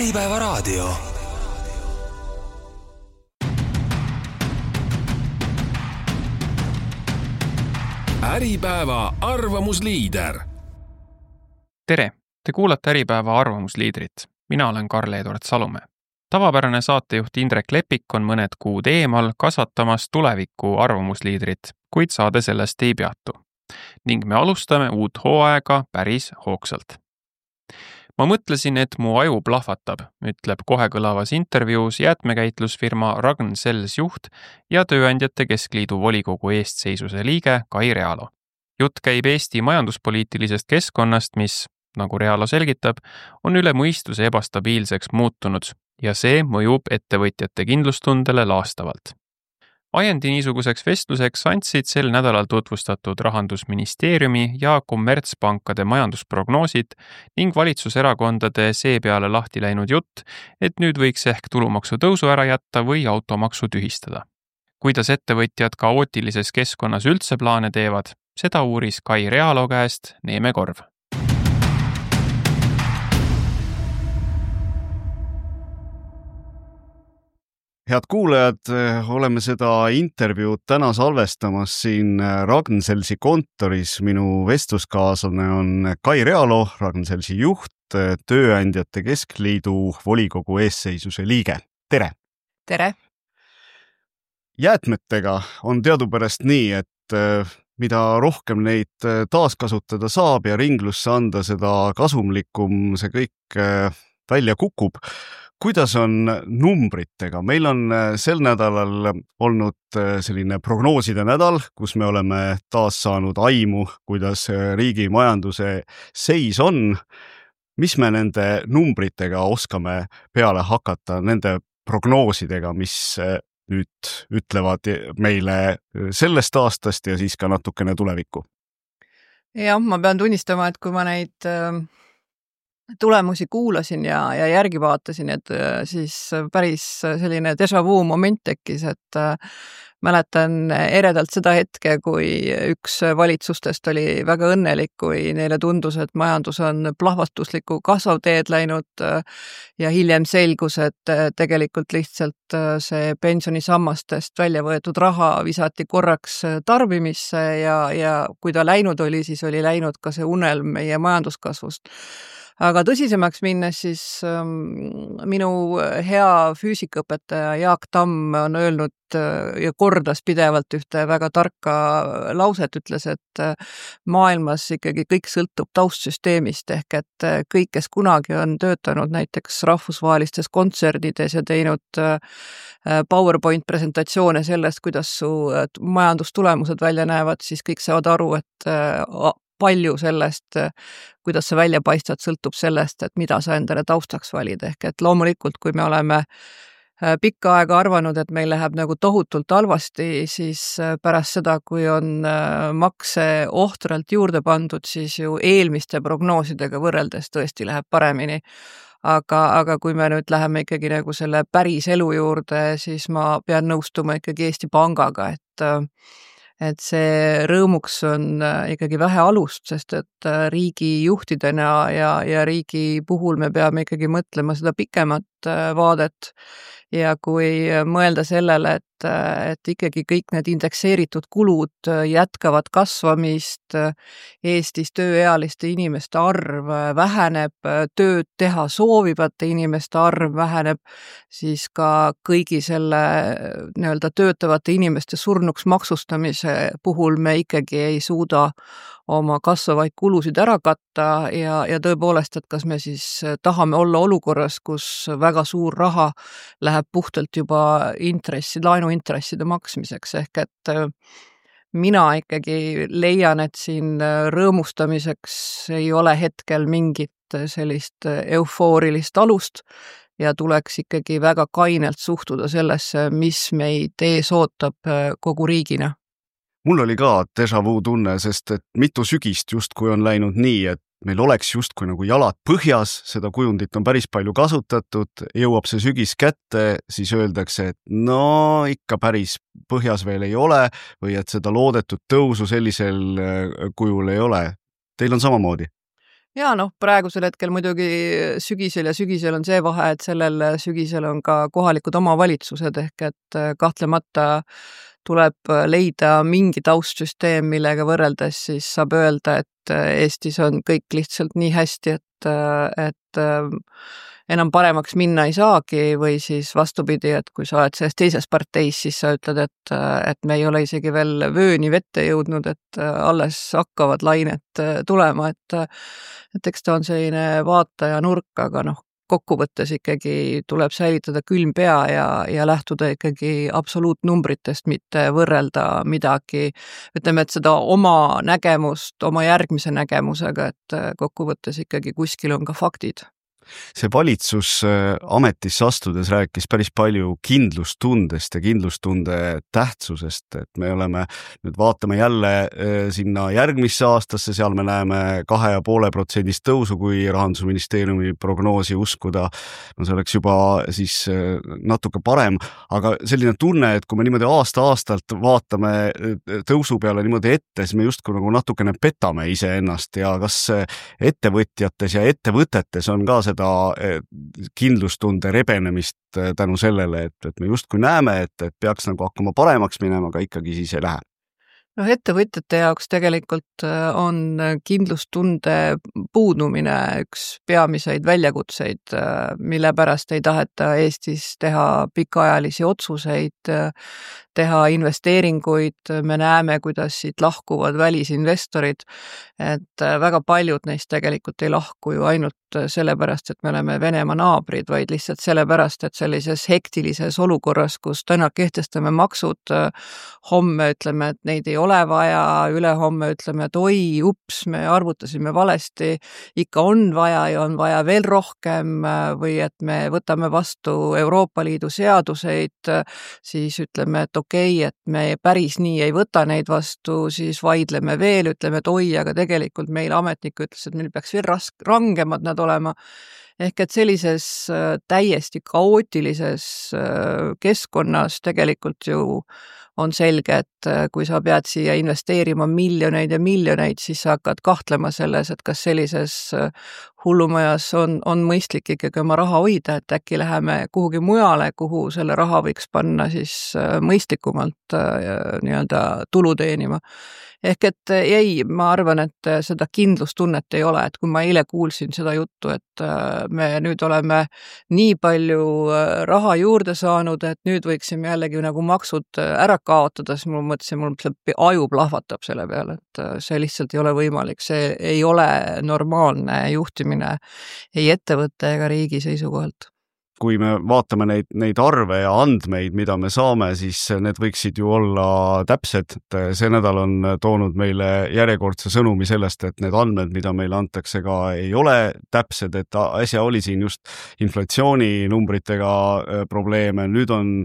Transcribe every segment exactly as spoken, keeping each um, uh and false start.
Äripäeva raadio. Äripäeva arvamusliider. Tere, te kuulate Äripäeva arvamusliidrit. Mina olen Karl-Edward Salumäe. Tavapärane saatejuht Indrek Lepik on mõned kuud eemal kasvatamas tuleviku arvamusliidrit, kuid saade sellest ei peatu. Ning me alustame uut hooaega päris hoogsalt. Ma mõtlesin, et mu aju plahvatab, ütleb kohekõlavas intervjuus jäätmekäitlusfirma Ragn-Sells juht ja Tööandjate Keskliidu volikogu eestseisuse liige Kai Realo. Jutt käib Eesti majanduspoliitilisest keskkonnast, mis, nagu Realo selgitab, on üle mõistuse ebastabiilseks muutunud ja see mõjub ettevõtjate kindlustundele laastavalt. Ajendi niisuguseks vestluseks andsid sel nädalal tutvustatud Rahandusministeeriumi ja kommertspankade majandusprognoosid ning valitsuserakondade seepeale lahti läinud jutt, et nüüd võiks ehk tulumaksu tõusu ära jätta või automaksu tühistada. Kuidas ettevõtjad kaootilises keskkonnas üldse plaane teevad, seda uuris Kai Realo käest Neeme Korv. Head kuulajad, oleme seda intervjuud täna salvestamas siin Ragn-Sellsi kontoris. Minu vestluskaaslane on Kai Realo, Ragn-Sellsi juht, Tööandjate Keskliidu volikogu eestseisuse liige. Tere! Tere! Jäätmetega on teadupärast nii, et mida rohkem neid taaskasutada saab ja ringlusse anda, seda kasumlikum see kõik välja kukub. Kuidas on numbritega? Meil on sel nädalal olnud selline prognooside nädal, kus me oleme taas saanud aimu, kuidas riigi majanduse seis on. Mis me nende numbritega oskame peale hakata, nende prognoosidega, mis nüüd ütlevad meile sellest aastast ja siis ka natukene tulevikku? Jah, ma pean tunnistama, et kui ma neid tulemusi kuulasin ja, ja järgi vaatasin, et siis päris selline déjà vu moment tekkis, et mäletan eredalt seda hetke, kui üks valitsustest oli väga õnnelik, kui neile tundus, et majandus on plahvatusliku kasvavteed läinud ja hiljem selgus, et tegelikult lihtsalt see pensionisammastest välja võetud raha visati korraks tarbimisse ja, ja kui ta läinud oli, siis oli läinud ka see unelm meie majanduskasvust. Aga tõsisemaks minnes siis ähm, minu hea füüsikaõpetaja Jaak Tamm on öelnud ja kordas pidevalt ühte väga tarka lauset, ütles, et maailmas ikkagi kõik sõltub taustsüsteemist ehk et kõik, kes kunagi on töötanud näiteks rahvusvahelistes kontserdides ja teinud PowerPoint presentatsioone sellest, kuidas su majandustulemused välja näevad, siis kõik saavad aru, et palju sellest, kuidas sa välja paistad, sõltub sellest, et mida sa endale taustaks valid. Ehk et loomulikult, kui me oleme pikka aega arvanud, et meil läheb nagu tohutult halvasti, siis pärast seda, kui on makse ohtralt juurde pandud, siis ju eelmiste prognoosidega võrreldes tõesti läheb paremini. Aga, aga kui me nüüd läheme ikkagi nagu selle päris elu juurde, siis ma pean nõustuma ikkagi Eesti Pangaga, et et see rõõmuks on ikkagi vähe alust, sest et riigi juhtidena ja, ja riigi puhul me peame ikkagi mõtlema seda pikemat vaadet ja kui mõelda sellele, et, et ikkagi kõik need indekseeritud kulud jätkavad kasvamist, Eestis tööealiste inimeste arv väheneb, tööd teha soovivate inimeste arv väheneb, siis ka kõigi selle nii-öelda töötavate inimeste surnuks maksustamise puhul me ikkagi ei suuda oma kasvavaid kulusid ära katta ja, ja tõepoolest, et kas me siis tahame olla olukorras, kus väga suur raha läheb puhtalt juba intressi, laenuintresside maksmiseks, ehk et mina ikkagi leian, et siin rõõmustamiseks ei ole hetkel mingit sellist eufoorilist alust ja tuleks ikkagi väga kainelt suhtuda sellesse, mis meid ees ootab kogu riigina. Mul oli ka déjà vu tunne, sest et mitu sügist justkui on läinud nii, et meil oleks justkui nagu jalad põhjas, seda kujundit on päris palju kasutatud, jõuab see sügis kätte, siis öeldakse, et no ikka päris põhjas veel ei ole või et seda loodetud tõusu sellisel kujul ei ole. Teil on samamoodi? Ja noh, praegusel hetkel muidugi sügisel ja sügisel on see vahe, et sellel sügisel on ka kohalikud omavalitsused ehk et kahtlemata tuleb leida mingi taustsüsteem, millega võrreldes siis saab öelda, et Eestis on kõik lihtsalt nii hästi, et, et enam paremaks minna ei saagi või siis vastupidi, et kui sa oled selles teises parteis, siis sa ütled, et, et me ei ole isegi veel vööni vette jõudnud, et alles hakkavad lained tulema, et, et eks ta on selline vaataja nurk, aga noh, kokkuvõttes ikkagi tuleb säilitada külm pea ja, ja lähtuda ikkagi absoluutnumbritest, mitte võrrelda midagi, ütleme, et seda oma nägemust, oma järgmise nägemusega, et kokkuvõttes ikkagi kuskil on ka faktid. See valitsus ametisse astudes rääkis päris palju kindlustundest ja kindlustunde tähtsusest, et me oleme, nüüd vaatame jälle sinna järgmisse aastasse, seal me näeme kahe ja poole protsendist tõusu, kui Rahandusministeeriumi prognoosi uskuda. No see oleks juba siis natuke parem, aga selline tunne, et kui me niimoodi aasta-aastalt vaatame tõusu peale niimoodi ette, siis me justkui nagu natukene petame iseennast ja kas ettevõtjates ja ettevõtetes on ka seda kindlustunde rebenemist tänu sellele, et, et me justkui näeme, et, et peaks nagu hakkama paremaks minema, aga ikkagi siis ei lähe. Noh, ettevõtjate jaoks tegelikult on kindlustunde puudumine üks peamiseid väljakutseid, mille pärast ei taheta Eestis teha pikaajalisi otsuseid, teha investeeringuid, me näeme, kuidas siit lahkuvad välisinvestorid, et väga paljud neist tegelikult ei lahku ju ainult sellepärast, et me oleme Venemaa naabrid, vaid lihtsalt sellepärast, et sellises hektilises olukorras, kus täna kehtestame maksud, homme ütleme, et neid ei ole vaja, ülehomme ütleme, et oi, ups, me arvutasime valesti, ikka on vaja ja on vaja veel rohkem või et me võtame vastu Euroopa Liidu seaduseid, siis ütleme, et okei, et me päris nii ei võta neid vastu, siis vaidleme veel, ütleme, et oi, aga tegelikult meil ametnik ütles, et meil peaks veel rask, rangemad nad olema. Ehk et sellises täiesti kaootilises keskkonnas tegelikult ju on selge, et kui sa pead siia investeerima miljoneid ja miljoneid, siis sa hakkad kahtlema selles, et kas sellises hullumajas on, on mõistlik ikkagi oma raha hoida, et äkki läheme kuhugi mujale, kuhu selle raha võiks panna siis mõistlikumalt nii-öelda tulu teenima. Ehk et ei, ma arvan, et seda kindlustunnet ei ole, et kui ma eile kuulsin seda juttu, et me nüüd oleme nii palju raha juurde saanud, et nüüd võiksime jällegi nagu maksud ära kaotada, siis mul mõtlesin, mul aju plahvatab selle peale, et see lihtsalt ei ole võimalik, see ei ole normaalne juhtimine ei ettevõtte ega riigi seisukohalt. Kui me vaatame neid, neid arve ja andmeid, mida me saame, siis need võiksid ju olla täpsed. See nädal on toonud meile järjekordse sõnumi sellest, et need andmed, mida meile antakse, ka ei ole täpsed, et äsja oli siin just inflatsiooninumbritega probleeme, nüüd on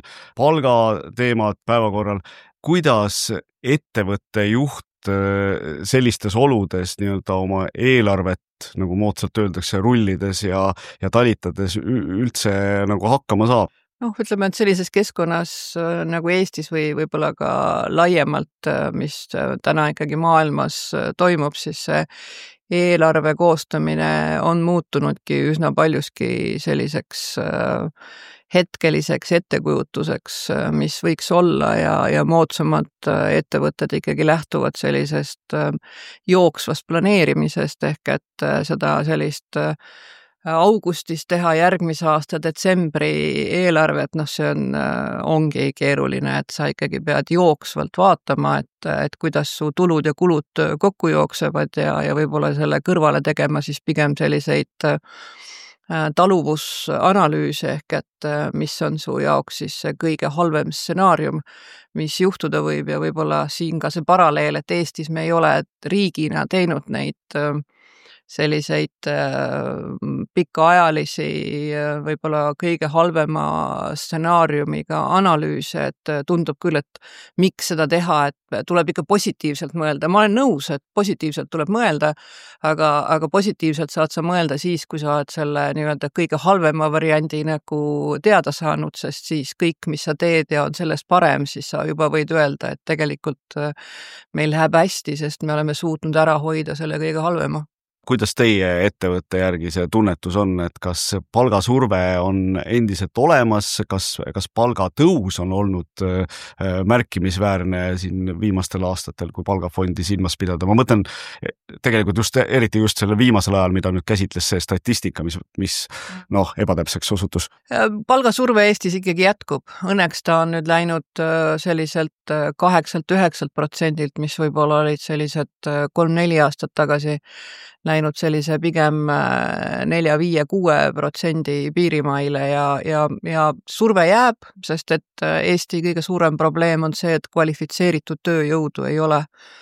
palgateemad päevakorral. Kuidas ettevõtte juht sellistes oludes nii-öelda oma eelarvet, nagu moodsalt öeldakse, rullides ja, ja talitades üldse nagu hakkama saab? Noh, ütleme, et sellises keskkonnas nagu Eestis või võib-olla ka laiemalt, mis täna ikkagi maailmas toimub, siis see eelarve koostamine on muutunudki üsna paljuski selliseks hetkeliseks ettekujutuseks, mis võiks olla ja, ja moodsamad ettevõtted ikkagi lähtuvad sellisest jooksvast planeerimisest ehk et seda sellist augustis teha järgmise aasta detsembri eelarvet, noh see on, ongi keeruline, et sa ikkagi pead jooksvalt vaatama, et, et kuidas su tulud ja kulud kokku jooksevad ja, ja võib-olla selle kõrvale tegema siis pigem selliseid taluvusanalüüse ehk et mis on su jaoks siis see kõige halvem stsenaarium, mis juhtuda võib ja võib-olla siin ka see paralleel, et Eestis me ei ole riigina teinud neid selliseid pikaajalisi, võib-olla kõige halvema stsenaariumiga analüüse, et tundub küll, et miks seda teha, et tuleb ikka positiivselt mõelda. Ma olen nõus, et positiivselt tuleb mõelda, aga, aga positiivselt saad sa mõelda siis, kui sa oled selle nii-öelda kõige halvema variandi nagu teada saanud, sest siis kõik, mis sa teed ja on sellest parem, siis sa juba võid öelda, et tegelikult meil läheb hästi, sest me oleme suutnud ära hoida selle kõige halvema. kuidas teie ettevõtte järgi see tunnetus on, et kas palgasurve on endiselt olemas, kas, kas palgatõus on olnud märkimisväärne siin viimastel aastatel, kui palgafondi silmas pidada? Ma mõtlen tegelikult just, eriti just selle viimasel ajal, mida nüüd käsitles see statistika, mis, mis noh, ebatäpseks osutus. Palgasurve Eestis ikkagi jätkub. Õnneks ta on nüüd läinud selliselt kaheksalt üheksalt protsendilt, mis võib-olla olid sellised kolm-neli aastat tagasi läinud sellise pigem nelja, viie, kuue protsendi piirimaile ja, ja, ja surve jääb, sest et Eesti kõige suurem probleem on see, et kvalifitseeritud tööjõudu ei ole,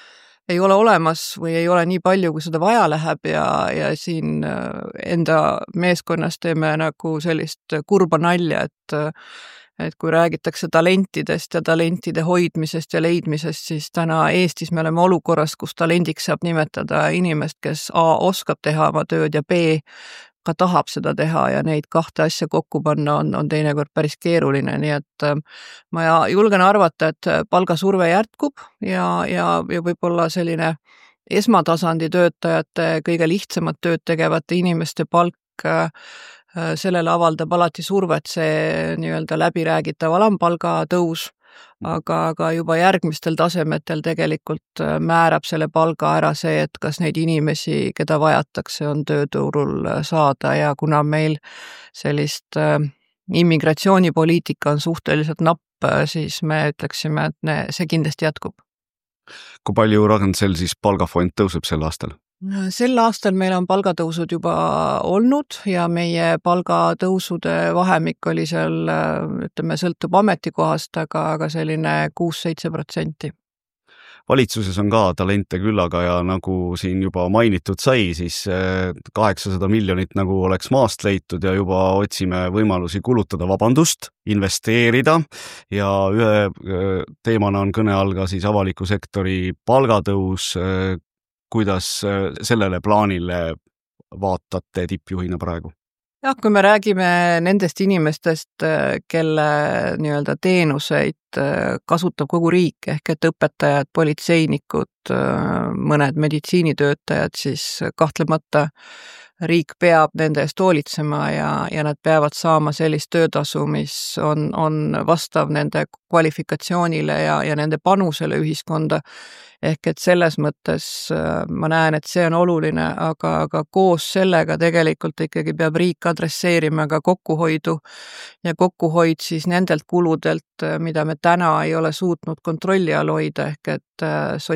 ei ole olemas või ei ole nii palju, kui seda vaja läheb ja, ja siin enda meeskonnas teeme nagu sellist kurba nalja, et et kui räägitakse talentidest ja talentide hoidmisest ja leidmisest, siis täna Eestis me oleme olukorras, kus talendiks saab nimetada inimest, kes A oskab teha oma tööd ja B ka tahab seda teha ja neid kahte asja kokku panna on, on teinekord päris keeruline, nii et ma julgen arvata, et palgasurve jätkub ja, ja, ja võib-olla selline esmatasandi töötajate kõige lihtsamat tööd tegevate inimeste palk sellele avaldab alati survet see nii-öelda läbiräägitav alampalga tõus, aga, aga juba järgmistel tasemetel tegelikult määrab selle palga ära see, et kas neid inimesi, keda vajatakse, on tööturul saada ja kuna meil sellist immigratsioonipoliitika on suhteliselt napp, siis me ütleksime, et ne, see kindlasti jätkub. Kui palju Ragn-Sells siis palgafond tõuseb sel aastal? Sel aastal meil on palgatõusud juba olnud ja meie palgatõusude vahemik oli seal, ütleme, sõltub ametikohast, aga, aga selline kuus-seitse protsenti. Valitsuses on ka talente küllaga ja nagu siin juba mainitud sai, siis kaheksasada miljonit nagu oleks maast leitud ja juba otsime võimalusi kulutada vabandust, investeerida ja ühe teemana on kõne all ka siis avaliku sektori palgatõus. Kuidas sellele plaanile vaatate tippjuhina praegu? Jah, kui me räägime nendest inimestest, kelle nii-öelda teenuseid kasutab kogu riik, ehk et õpetajad, politseinikud, mõned meditsiinitöötajad, siis kahtlemata riik peab nende eest hoolitsema ja, ja nad peavad saama sellist töötasu, mis on, on vastav nende kvalifikatsioonile ja, ja nende panusele ühiskonda. Ehk et selles mõttes ma näen, et see on oluline, aga, aga koos sellega tegelikult ikkagi peab riik adresseerima ka kokkuhoidu ja kokkuhoid siis nendelt kuludelt, mida me täna ei ole suutnud kontrolli all hoida, ehk et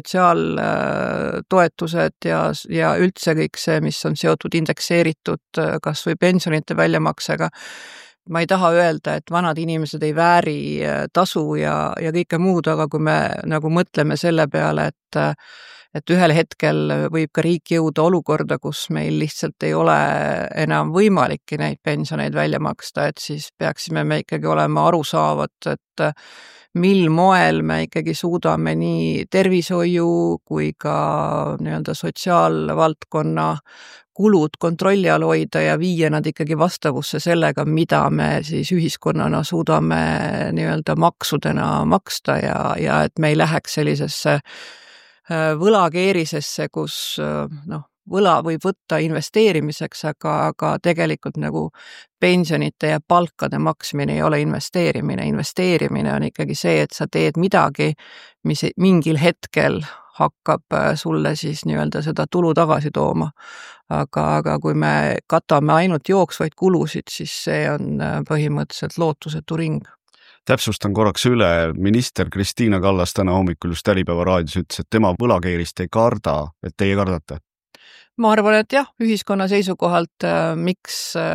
sotsiaaltoetused ja, ja üldse kõik see, mis on seotud indekseeritud kas või pensionite väljamaksega. Ma ei taha öelda, et vanad inimesed ei vääri tasu ja, ja kõike muud, aga kui me nagu mõtleme selle peale, et, et ühel hetkel võib ka riik jõuda olukorda, kus meil lihtsalt ei ole enam võimalikki neid pensioneid välja maksta, et siis peaksime me ikkagi olema arusaavad, et mil moel me ikkagi suudame nii tervishoiu kui ka nii-öelda sotsiaalvaldkonna kulud kontrolli all hoida ja viia nad ikkagi vastavusse sellega, mida me siis ühiskonnana suudame nii-öelda maksudena maksta ja, ja et me ei läheks sellisesse võlakeerisesse, kus noh, võla võib võtta investeerimiseks, aga, aga tegelikult nagu pensionite ja palkade maksmine ei ole investeerimine. Investeerimine on ikkagi see, et sa teed midagi, mis mingil hetkel hakkab sulle siis nii-öelda seda tulu tagasi tooma. Aga, aga kui me katame ainult jooksvaid kulusid, siis see on põhimõtteliselt lootusetu ring. Täpsustan korraks üle, minister Kristiina Kallas täna hommikul just Äripäeva raadios ütles, et tema võlakeerist ei karda, et teie kardate. Ma arvan, et jah, ühiskonna seisukohalt, miks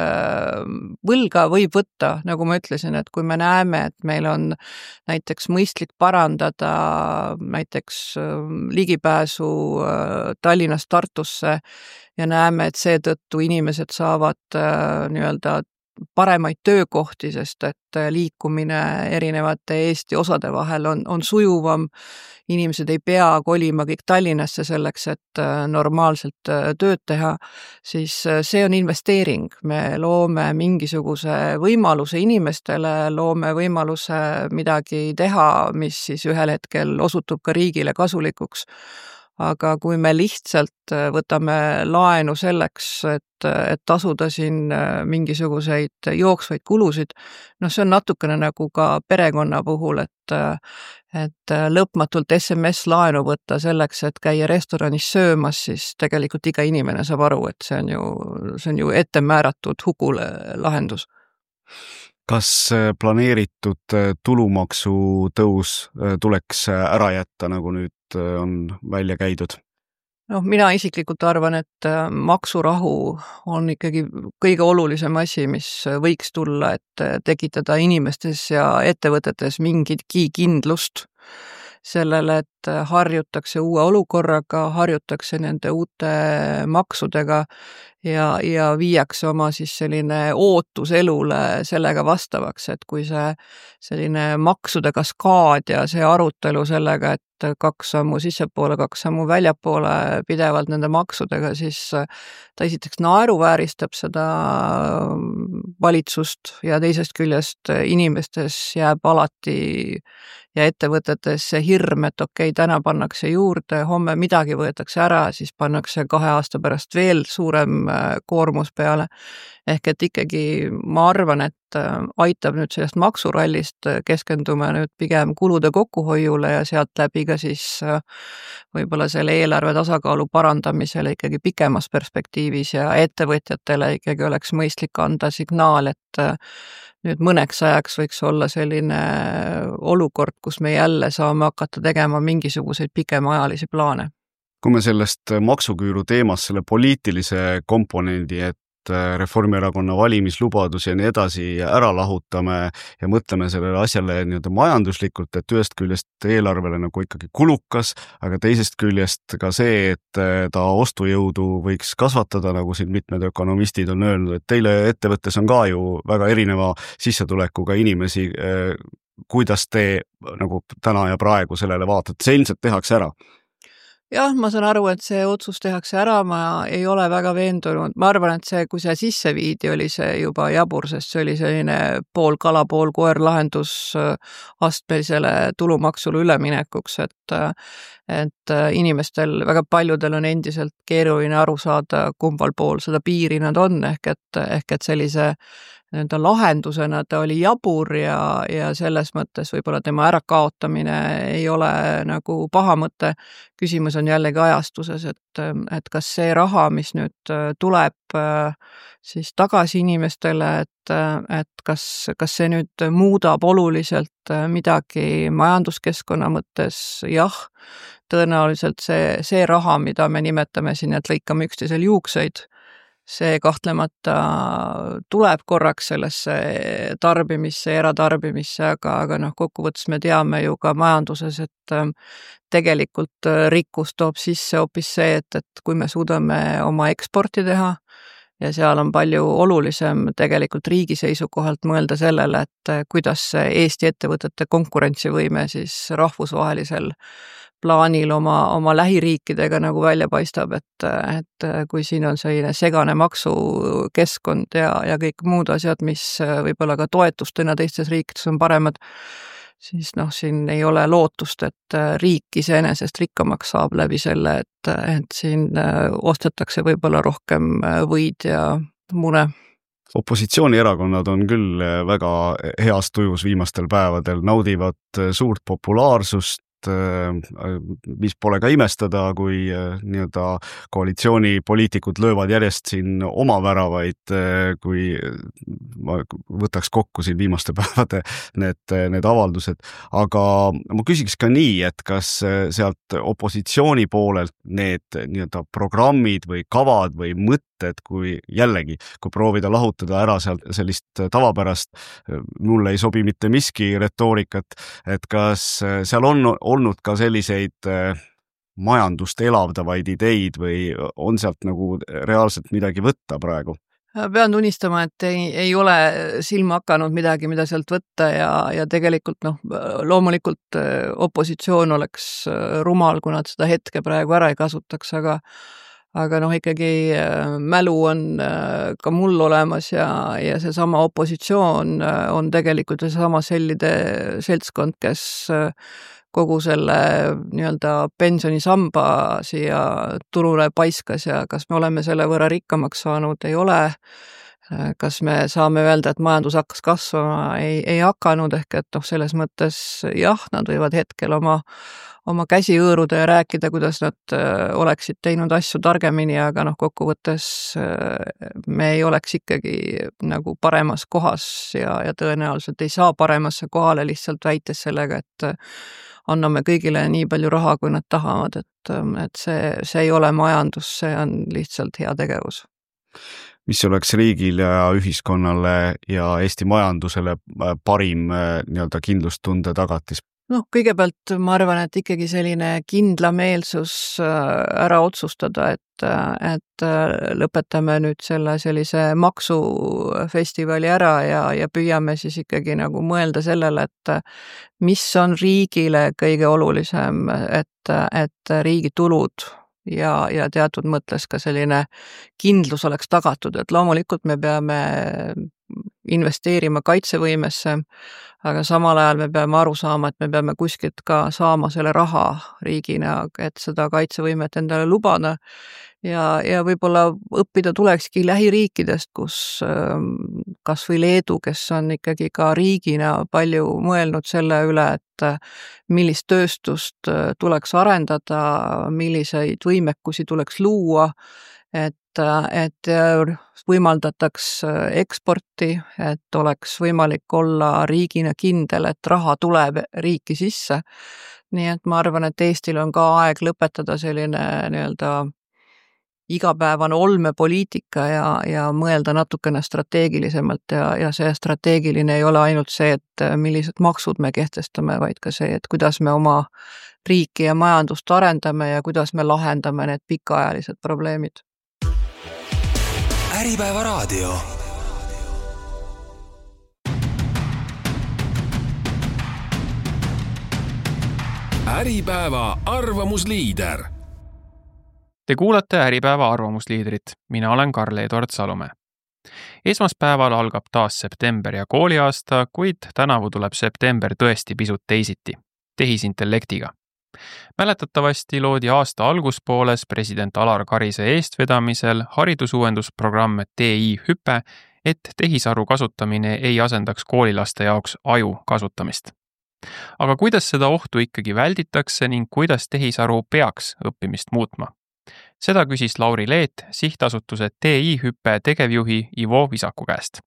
võlga võib võtta, nagu ma ütlesin, et kui me näeme, et meil on näiteks mõistlik parandada näiteks ligipääsu Tallinnast Tartusse ja näeme, et seetõttu inimesed saavad nii-öelda paremaid töökohti, sest et liikumine erinevate Eesti osade vahel on, on sujuvam. Inimesed ei pea kolima kõik Tallinnasse selleks, et normaalselt tööd teha, siis see on investeering. Me loome mingisuguse võimaluse inimestele, loome võimaluse midagi teha, mis siis ühel hetkel osutub ka riigile kasulikuks. aga kui me lihtsalt võtame laenu selleks, et, et tasuda siin mingisuguseid jooksvaid kulusid, noh, see on natukene nagu ka perekonna puhul, et, et lõpmatult S M S laenu võtta selleks, et käia restoranis söömas, siis tegelikult iga inimene saab aru, et see on ju, see on ju ette määratud hukule lahendus. Kas planeeritud tulumaksu tõus tuleks ära jätta, nagu nüüd on välja käidud? No, mina isiklikult arvan, et maksurahu on ikkagi kõige olulisem asi, mis võiks tulla, et tekitada inimestes ja ettevõtetes mingitki kindlust sellele, et harjutakse uue olukorraga, harjutakse nende uute maksudega ja, ja viiakse oma siis selline ootus elule sellega vastavaks, et kui see selline maksude kaskaad ja see arutelu sellega, et kaks sammu sissepoole, kaks sammu väljapoole pidevalt nende maksudega, siis ta esiteks naeruvääristab seda valitsust ja teisest küljest inimestes jääb alati ja ettevõtetes see hirm, et okei, täna pannakse juurde, homme midagi võetakse ära, siis pannakse kahe aasta pärast veel suurem koormus peale. Ehk et ikkagi ma arvan, et aitab nüüd sellest maksurallist keskendume nüüd pigem kulude kokkuhoiule ja sealt läbi ka siis võib-olla selle eelarve tasakaalu parandamisele ikkagi pikemas perspektiivis ja ettevõtjatele ikkagi oleks mõistlik anda signaal, et nüüd mõneks ajaks võiks olla selline olukord, kus me jälle saame hakata tegema mingisuguseid pikemaajalisi plaane. Kui me sellest maksuküüru teemast selle poliitilise komponendi, et Reformierakonna valimislubadus ja nii edasi ära lahutame ja mõtleme sellele asjale nii-öelda majanduslikult, et ühest küljest eelarvele nagu ikkagi kulukas, aga teisest küljest ka see, et ta ostujõudu võiks kasvatada, nagu siin mitmed ökonomistid on öelnud, et teile ettevõttes on ka ju väga erineva sissetulekuga inimesi, kuidas te nagu täna ja praegu sellele vaatate, see ilmselt tehakse ära. Jah, ma saan aru, et see otsus tehakse ära, ma ei ole väga veendunud. Ma arvan, et see, kui see sisse viidi, oli see juba jabur, sest see oli selline pool kala, pool koer lahendus astmelisele tulumaksule üleminekuks, et, et inimestel, väga paljudel on endiselt keeruline aru saada, kumbal pool seda piiri nad on, ehk et, ehk et sellise nende lahendusena ta oli jabur ja, ja selles mõttes võib-olla tema ärakaotamine ei ole nagu paha mõte. Küsimus on jällegi ajastuses, et, et kas see raha, mis nüüd tuleb siis tagasi inimestele, et, et kas, kas see nüüd muudab oluliselt midagi majanduskeskkonna mõttes, jah, tõenäoliselt see, see raha, mida me nimetame siin, et lõikame üksteisel juukseid, see kahtlemata tuleb korraks sellesse tarbimisse, eratarbimisse, aga, aga noh, kokkuvõttes me teame ju ka majanduses, et tegelikult rikkus toob sisse hoopis see, et, et kui me suudame oma eksporti teha ja seal on palju olulisem tegelikult riigi seisukohalt mõelda sellele, et kuidas Eesti ettevõtete konkurentsivõime siis rahvusvahelisel plaanil oma, oma lähiriikidega nagu välja paistab, et, et kui siin on selline segane maksukeskkond ja, ja kõik muud asjad, mis võib-olla ka toetustena teistes riikides on paremad, siis noh, siin ei ole lootust, et riik iseenesest rikkamaks saab läbi selle, et, et siin ostetakse võib-olla rohkem võid ja mune. Opositsioonierakonnad on küll väga heas tujus viimastel päevadel, naudivad suurt populaarsust, mis pole ka imestada, kui nii-öelda koalitsioonipoliitikud löövad järjest siin oma väravaid, kui ma võtaks kokku siin viimaste päevade need, need avaldused. Aga ma küsiks ka nii, et kas sealt opositsiooni poolelt need nii-öelda programmid või kavad või mõtted, kui jällegi, kui proovida lahutada ära sealt sellist tavapärast, mulle ei sobi mitte miski retoorikat, et kas seal on olnud ka selliseid majandust elavdavaid ideid või on sealt nagu reaalselt midagi võtta praegu? Pean tunnistama, et ei, ei ole silma hakanud midagi, mida sealt võtta ja, ja tegelikult noh, loomulikult opositsioon oleks rumal, kui nad seda hetke praegu ära ei kasutaks, aga aga noh, ikkagi mälu on ka mul olemas ja, ja see sama opositsioon on tegelikult see sama sellide seltskond, kes kogu selle nii-öelda pensionisamba siia turule paiskas ja kas me oleme selle võrra rikkamaks saanud, ei ole. Kas me saame öelda, et majandus hakkas kasvama, ei, ei hakanud, ehk et noh, selles mõttes jah, nad võivad hetkel oma, oma käsi hõõruda ja rääkida, kuidas nad oleksid teinud asju targemini, aga noh, kokkuvõttes me ei oleks ikkagi nagu paremas kohas ja, ja tõenäoliselt ei saa paremasse kohale lihtsalt väites sellega, et anname kõigile nii palju raha, kui nad tahavad, et, et see, see ei ole majandus, see on lihtsalt hea tegevus. Mis oleks riigil ja ühiskonnale ja Eesti majandusele parim nii-öelda kindlustunde tagatis? Noh, kõigepealt ma arvan, et ikkagi selline kindlameelsus ära otsustada, et, et lõpetame nüüd selle sellise maksufestivali ära ja, ja püüame siis ikkagi nagu mõelda sellele, et mis on riigile kõige olulisem, et, et riigi tulud ja, ja teatud mõttes ka selline kindlus oleks tagatud, et loomulikult me peame investeerima kaitsevõimesse, aga samal ajal me peame aru saama, et me peame kuskilt ka saama selle raha riigina, et seda kaitsevõimet endale lubada ja, ja võib-olla õppida tulekski lähiriikidest, kus kas või Leedu, kes on ikkagi ka riigina palju mõelnud selle üle, et millist tööstust tuleks arendada, milliseid võimekusi tuleks luua, et, et võimaldataks eksporti, et oleks võimalik olla riigina kindel, et raha tuleb riiki sisse. Nii et ma arvan, et Eestil on ka aeg lõpetada selline nii-öelda igapäevane olmepoliitika ja, ja mõelda natukene strateegilisemalt ja, ja see strateegiline ei ole ainult see, et millised maksud me kehtestame, vaid ka see, et kuidas me oma riiki ja majandust arendame ja kuidas me lahendame need pikaajalised probleemid. Äripäeva raadio. Äripäeva arvamusliider. Te kuulate Äripäeva arvamusliidrit. Mina olen Karl-Eduard Salumäe. Esmaspäeval algab taas september ja kooliaasta, kuid tänavu tuleb september tõesti pisut teisiti, tehisintellektiga. Mäletatavasti loodi aasta alguspooles president Alar Karise eestvedamisel haridusuuendusprogramm T I Hüpe, et tehisaru kasutamine ei asendaks koolilaste jaoks aju kasutamist. Aga kuidas seda ohtu ikkagi välditakse ning kuidas tehisaru peaks õppimist muutma? Seda küsis Lauri Leet, sihtasutuse T I Hüpe tegevjuhi Ivo Visaku käest.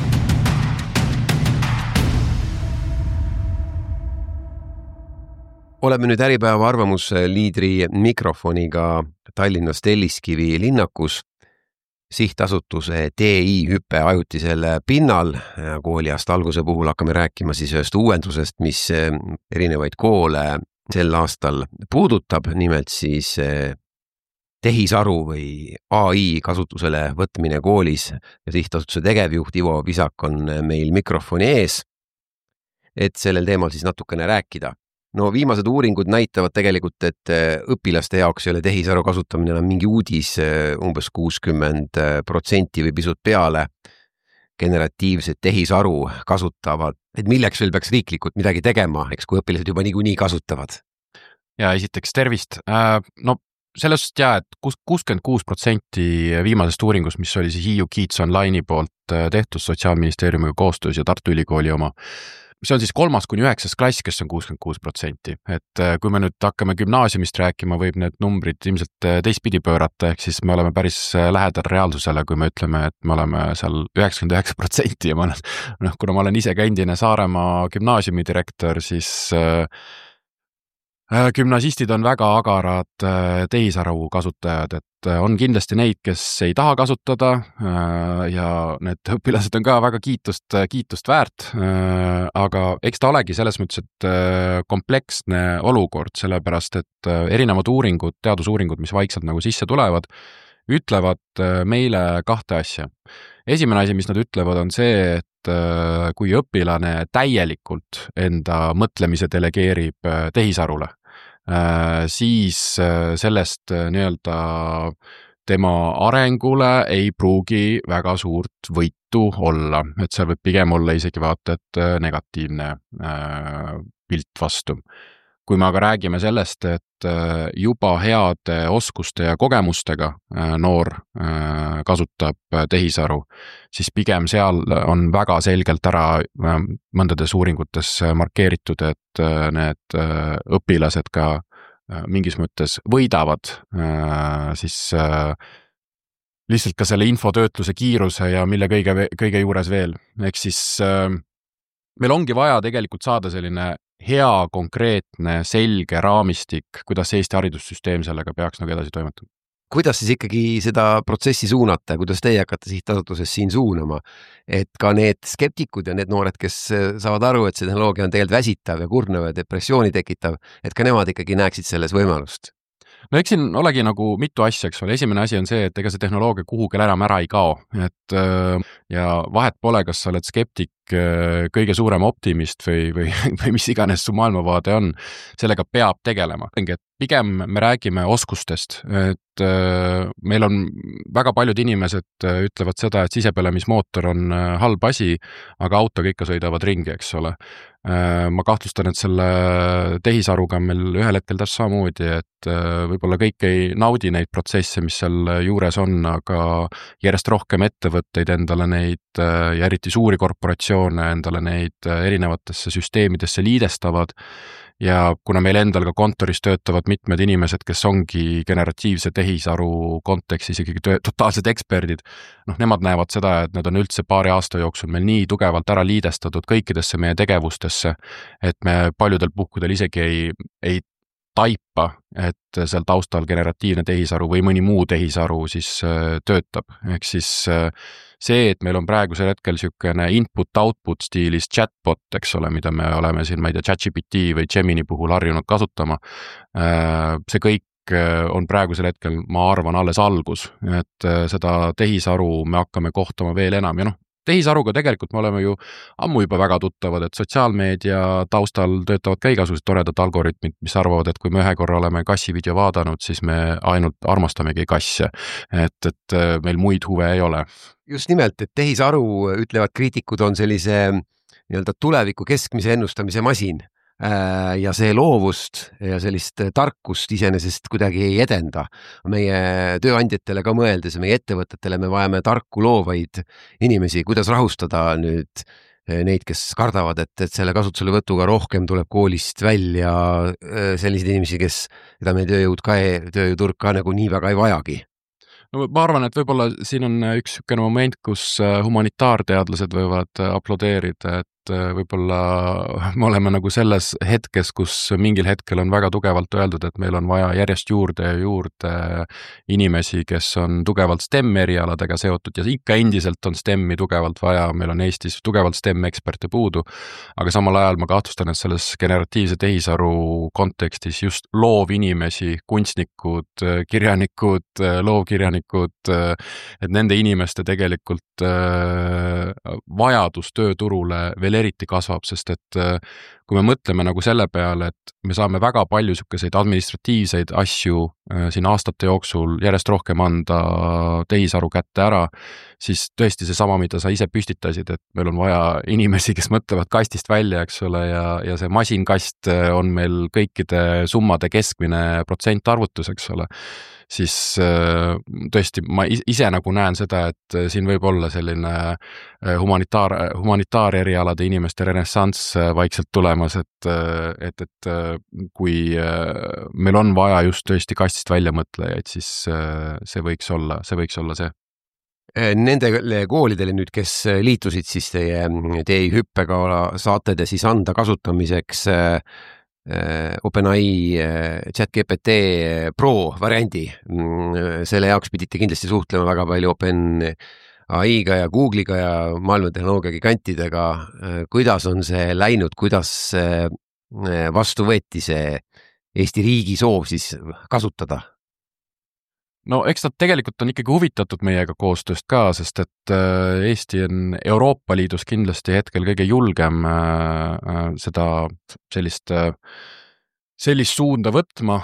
Oleme nüüd Äripäeva arvamusliidri mikrofoniga Tallinnas Telliskivi linnakus sihtasutuse T I Hüpe ajutisel pinnal. Kooliaasta alguse puhul hakkame rääkima siis ühest uuendusest, mis erinevaid koole sel aastal puudutab, nimelt siis tehisaru või A I kasutusele võtmine koolis ja sihtasutuse tegevjuht Ivo Visak on meil mikrofoni ees, et sellel teemal siis natukene rääkida. No viimased uuringud näitavad tegelikult, et õpilaste jaoks ei ole tehisaru kasutamine enam mingi uudis, umbes kuuskümmend protsenti või pisut peale generatiivset tehisaru kasutavad. Et milleks veel peaks riiklikult midagi tegema, eks kui õpilased juba niikuinii kasutavad? Ja esiteks tervist. No sellest jah, et kuuskümmend kuus protsenti viimasest uuringust, mis oli siis Hiiu Kids Online'i poolt tehtud Sotsiaalministeeriumiga koostöös ja Tartu Ülikooli oma, see on siis kolmas kuni üheksas klass, kes on kuuskümmend kuus protsenti. Et kui me nüüd hakkame gümnaasiumist rääkima, võib need numbrid ilmselt teistpidi pöörata, ehk siis me oleme päris lähedal reaalsusele, kui me ütleme, et me oleme seal üheksakümmend üheksa protsenti ja ma olen, noh, kuna ma olen ise ka endine Saaremaa gümnaasiumi direktor, siis gümnasistid on väga agarad tehisaru kasutajad, et on kindlasti neid, kes ei taha kasutada ja need õpilased on ka väga kiitust, kiitust väärt, aga eks ta olegi selles mõttes, et kompleksne olukord, sellepärast, et erinevad uuringud, teadusuuringud, mis vaikselt nagu sisse tulevad, ütlevad meile kahte asja. Esimene asi, mis nad ütlevad, on see, et kui õpilane täielikult enda mõtlemise delegeerib tehisarule, siis sellest nii-öelda tema arengule ei pruugi väga suurt võitu olla, et seal võib pigem olla isegi vaata, et negatiivne pilt vastu. kui me aga räägime sellest, et juba heade oskuste ja kogemustega noor kasutab tehisaru, siis pigem seal on väga selgelt ära mõndades uuringutes markeeritud, et need õpilased ka mingis mõttes võidavad siis lihtsalt ka selle infotöötluse kiiruse ja mille kõige, kõige juures veel. Ehk siis meil ongi vaja tegelikult saada selline hea, konkreetne, selge raamistik, kuidas Eesti haridussüsteem sellega peaks nagu edasi toimetama. Kuidas siis ikkagi seda protsessi suunata, kuidas teie hakkate sihtasutuses siin suunama, et ka need skeptikud ja need noored, kes saavad aru, et see tehnoloogia on tegelikult väsitav ja kurnav ja depressiooni tekitav, et ka nemad ikkagi näeksid selles võimalust? No eks siin olegi nagu mitu asja, eks ole. Esimene asi on see, et ega see tehnoloogia kuhugi enam ära ei kao. Et, ja vahet pole, kas sa oled skeptik, kõige suurem optimist või, või, või mis iganes su maailmavaade on, sellega peab tegelema. Et pigem me räägime oskustest, et meil on väga paljud inimesed ütlevad seda, et sisepõlemismootor on halb asi, aga autoga ikka sõidavad ringi, eks ole. Ma kahtlustan, et selle tehisaruga on meil ühel hetkel täpselt samamoodi, et võib-olla kõik ei naudi neid protsesse, mis seal juures on, aga järjest rohkem ettevõtteid endale neid ja eriti suuri korporatsioone endale neid erinevatesse süsteemidesse liidestavad. Ja kuna meil endal ka kontoris töötavad mitmed inimesed, kes ongi generatiivse tehisaru kontekstis ikkagi töö, totaalsed eksperdid, noh, nemad näevad seda, et nad on üldse paari aasta jooksul meil nii tugevalt ära liidestatud kõikidesse meie tegevustesse, et me paljudel puhkudel isegi ei, ei taipa, et seal taustal generatiivne tehisaru või mõni muu tehisaru siis töötab. Ehk siis see, et meil on praegusel hetkel sükene input-output stiilis chatbot, eks ole, mida me oleme siin, ma ei tea, ChatGPT või Gemini puhul harjunud kasutama, see kõik on praegusel hetkel, ma arvan, alles algus, et seda tehisaru me hakkame kohtama veel enam ja noh, tehisaruga tegelikult me oleme ju ammu juba väga tuttavad, et sotsiaalmeedia taustal töötavad ka igasugused toredad algoritmid, mis arvavad, et kui me ühe korra oleme kassivideo vaadanud, siis me ainult armastamegi kasse, et, et meil muid huve ei ole. Just nimelt, et tehisaru, ütlevad kriitikud, on sellise nii-öelda tuleviku keskmise ennustamise masin ja see loovust ja sellist tarkust iseenesest kuidagi ei edenda. Meie tööandjatele ka mõeldes, meie ettevõtetele me vajame tarku loovaid inimesi, kuidas rahustada nüüd neid, kes kardavad, et, et selle kasutuselevõtuga rohkem tuleb koolist välja selliseid inimesi, kes, keda meie tööjõud ka, tööjõuturg ka nagu nii väga ei vajagi. No, ma arvan, et võib-olla siin on üks sükene moment, kus humanitaarteadlased võivad aplodeerida, et võib-olla me oleme nagu selles hetkes, kus mingil hetkel on väga tugevalt öeldud, et meil on vaja järjest juurde ja juurde inimesi, kes on tugevalt STEM erialadega seotud ja ikka endiselt on STEM-i tugevalt vaja, meil on Eestis tugevalt STEM-eksperte puudu, aga samal ajal ma kahtlustan, et selles generatiivse tehisaru kontekstis just loovinimesi, kunstnikud, kirjanikud, loovkirjanikud, et nende inimeste tegelikult vajadus tööturule veel eriti kasvab, sest et kui me mõtleme nagu selle peale, et me saame väga palju selliseid administratiivseid asju siin aastate jooksul järjest rohkem anda tehisaru kätte ära, siis tõesti see sama, mida sa ise püstitasid, et meil on vaja inimesi, kes mõtlevad kastist välja, eks ole, ja, ja see masinkast on meil kõikide summade keskmine protsentarvutus, eks ole, siis tõesti ma ise nagu näen seda, et siin võib olla selline humanitaar, humanitaarerialade inimeste renessanss vaikselt tulemas, et, et, et kui meil on vaja just tõesti kastist välja mõtlejaid, siis see võiks olla, see võiks olla see. Nendele koolidele nüüd, kes liitusid siis teie T I hüppega, saate te siis anda kasutamiseks OpenAI ChatGPT Pro variandi. Selle jaoks pidite kindlasti suhtlema väga palju OpenAI-ga ja Google'iga ja maailma tehnoloogia gigantidega. Kuidas on see läinud, kuidas vastu võeti see Eesti riigi soov siis kasutada? No eks nad tegelikult on ikkagi huvitatud meiega koostööst ka, sest et Eesti on Euroopa Liidus kindlasti hetkel kõige julgem seda sellist, sellist suunda võtma.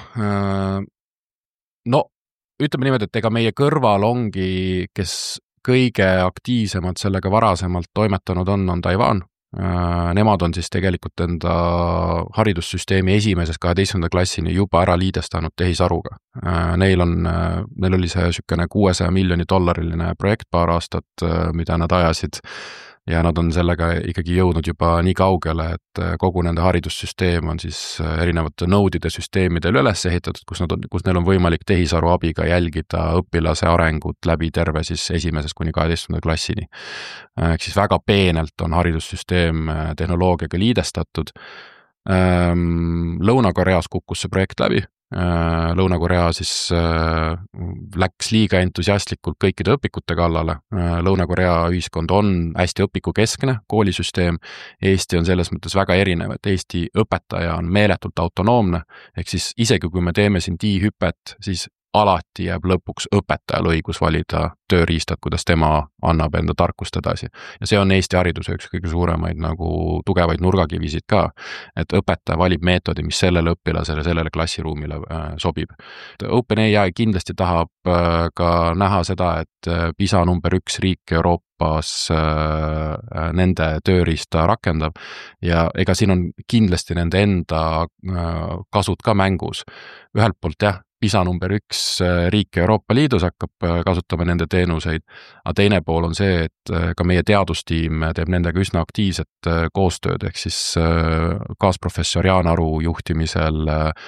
No ütleme niimoodi, et ega meie kõrval ongi, kes kõige aktiivsemalt sellega varasemalt toimetanud on, on Taiwan. Nemad on siis tegelikult enda haridussüsteemi esimesest kaheteistkümnenda klassini juba ära liidestanud tehisaruga. Neil on, neil oli see sükene kuuesaja miljoni dollariline projekt paar aastat, mida nad ajasid ja nad on sellega ikkagi jõudnud juba nii kaugele, et kogu nende haridussüsteem on siis erinevate node'ide süsteemidel üles ehitatud, kus, nad on, kus neil on võimalik tehisaru abiga jälgida õpilase arengut läbi terve siis esimesest kuni kaheteistkümnenda klassini. Ehk siis väga peenelt on haridussüsteem tehnoloogiaga liidestatud. Lõuna-Koreas kukkus see projekt läbi. Lõuna-Korea siis läks liiga entusiastlikult kõikide õpikute kallale. Lõuna-Korea ühiskond on hästi õpikukeskne koolisüsteem. Eesti on selles mõttes väga erinev, et Eesti õpetaja on meeletult autonoomne, ehk siis isegi kui me teeme siin tiihüpet, siis alati jääb lõpuks õpetajal õigus valida tööriistad, kuidas tema annab enda tarkust edasi. Ja see on Eesti hariduse üks kõige suuremaid nagu tugevaid nurgakivisid ka, et õpetaja valib meetodi, mis sellele õpilasele, sellele klassiruumile sobib. OpenAI kindlasti tahab ka näha seda, et PISA number üks riik Euroopas nende tööriista rakendab ja ega siin on kindlasti nende enda kasud ka mängus. Ühelt poolt jah, PISA number üks riik Euroopa Liidus hakkab kasutama nende teenuseid, aga teine pool on see, et ka meie teadustiim teeb nendega üsna aktiivset koostööd, ehk siis kaasprofessor Jaan Aru juhtimisel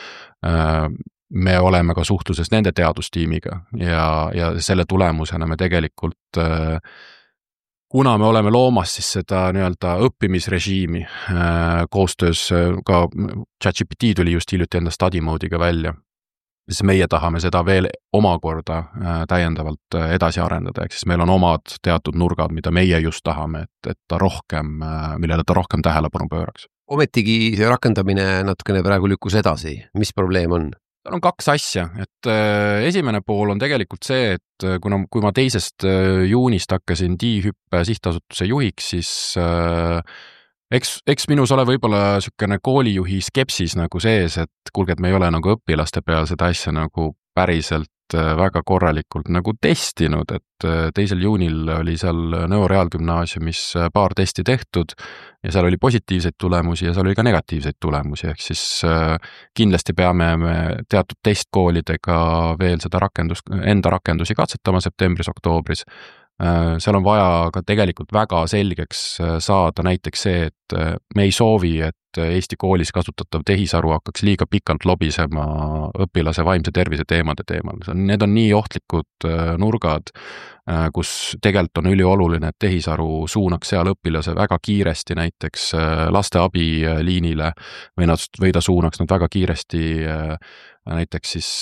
me oleme ka suhtluses nende teadustiimiga ja, ja selle tulemusena me tegelikult kuna me oleme loomas siis seda nii-öelda õppimisrežiimi koostöös ka ChatGPT tuli just hiljuti enda study mode'iga välja, siis meie tahame seda veel omakorda täiendavalt edasi arendada, ehk siis meil on omad teatud nurgad, mida meie just tahame, et, et ta rohkem, millele ta rohkem tähelepanu pööraks. Ometigi see rakendamine natukene praegu lükkus edasi. Mis probleem on? Seal on kaks asja, et esimene pool on tegelikult see, et kuna, kui ma teisest juunist hakkasin tiihüppe sihtasutuse juhiks, siis Eks, eks minus ole võib-olla sükene koolijuhi skepsis nagu sees, et kuulge, et me ei ole nagu õpilaste peal seda asja nagu päriselt väga korralikult nagu testinud, et teisel juunil oli seal Nõo Reaalgümnaasiumis paar testi tehtud ja seal oli positiivseid tulemusi ja seal oli ka negatiivseid tulemusi, ehk siis kindlasti peame me teatud testkoolidega veel seda rakendust, enda rakendusi katsetama septembris-oktoobris. Seal on vaja ka tegelikult väga selgeks saada näiteks see, et me ei soovi, et Eesti koolis kasutatav tehisaru hakkaks liiga pikalt lobisema õpilase vaimse tervise teemade teemal. Need on nii ohtlikud nurgad, kus tegelikult on ülioluline, et tehisaru suunaks seal õpilase väga kiiresti näiteks lasteabiliinile või, nad, või ta suunaks nad väga kiiresti näiteks siis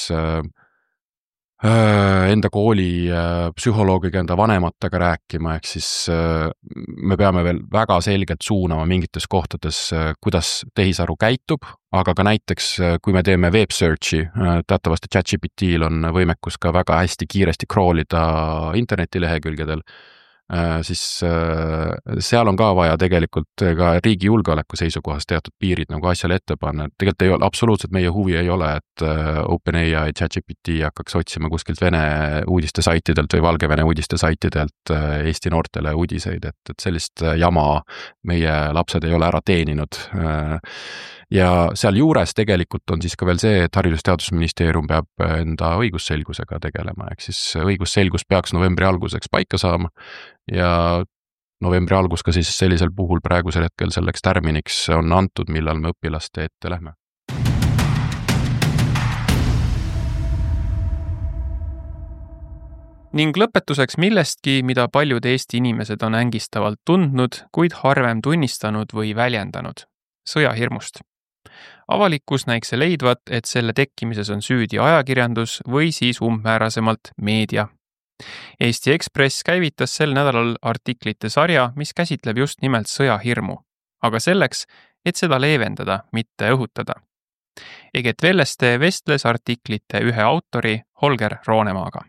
enda kooli psühholoogiga, enda vanematega rääkima, ehk siis me peame veel väga selgelt suunama mingites kohtades, kuidas tehisaru käitub, aga ka näiteks, kui me teeme web searchi, teatavasti ChatGPT'l on võimekus ka väga hästi kiiresti crawlida internetilehekülgedel, siis seal on ka vaja tegelikult ka riigi julgeoleku seisukohast teatud piirid nagu asjale ette panna. Tegelikult ei ole, absoluutselt meie huvi ei ole, et OpenAI ChatGPT hakkaks otsima kuskilt Vene uudiste saitidelt või Valgevene uudiste saitidelt Eesti noortele uudiseid, et, et sellist jama meie lapsed ei ole ära teeninud. Ja seal juures tegelikult on siis ka veel see, et Haridus- ja Teadusministeerium peab enda õigusselgusega tegelema, ehk siis õigusselgus peaks novembri alguseks paika saama ja novembri algus ka siis sellisel puhul praegusel hetkel selleks tärminiks on antud, millal me õpilaste ette lähme. Ning lõpetuseks millestki, mida paljud Eesti inimesed on ängistavalt tundnud, kuid harvem tunnistanud või väljendanud. Sõjahirmust. Avalikkus näikse leidvat, et selle tekkimises on süüdi ajakirjandus või siis umbmäärasemalt meedia. Eesti Ekspress käivitas sel nädalal artiklite sarja, mis käsitleb just nimelt sõjahirmu, aga selleks, et seda leevendada, mitte õhutada. Eget Velleste vestles artiklite ühe autori Holger Roonemaaga.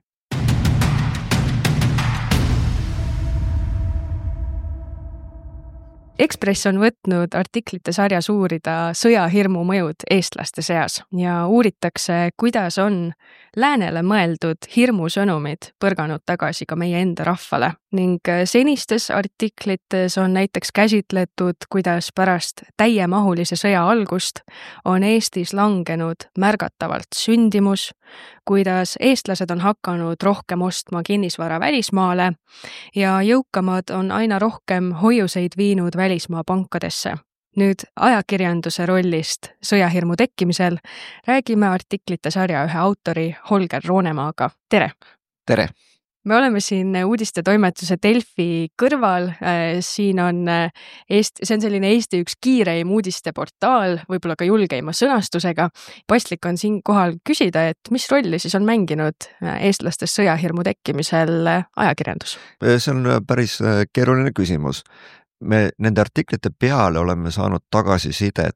Ekspress on võtnud artiklite sarjas uurida sõjahirmu mõjud eestlaste seas ja uuritakse, kuidas on läänele mõeldud hirmusõnumid põrganud tagasi ka meie enda rahvale ning senistes artiklites on näiteks käsitletud, kuidas pärast täiemahulise sõja algust on Eestis langenud märgatavalt sündimus, kuidas eestlased on hakanud rohkem ostma kinnisvara välismaale ja jõukamad on aina rohkem hoiuseid viinud välismaa pankadesse. Nüüd ajakirjanduse rollist sõjahirmu tekkimisel räägime artiklite sarja ühe autori Holger Roonemaaga. Tere! Tere! Me oleme siin uudistetoimetuse Delfi kõrval. Siin on Eesti, see on selline Eesti üks kiireim uudisteportaal, võib-olla ka julgeima sõnastusega. Paslik on siin kohal küsida, et mis rolli siis on mänginud eestlastes sõjahirmu tekkimisel ajakirjandus? See on päris keeruline küsimus. Me nende artiklite peale oleme saanud tagasisidet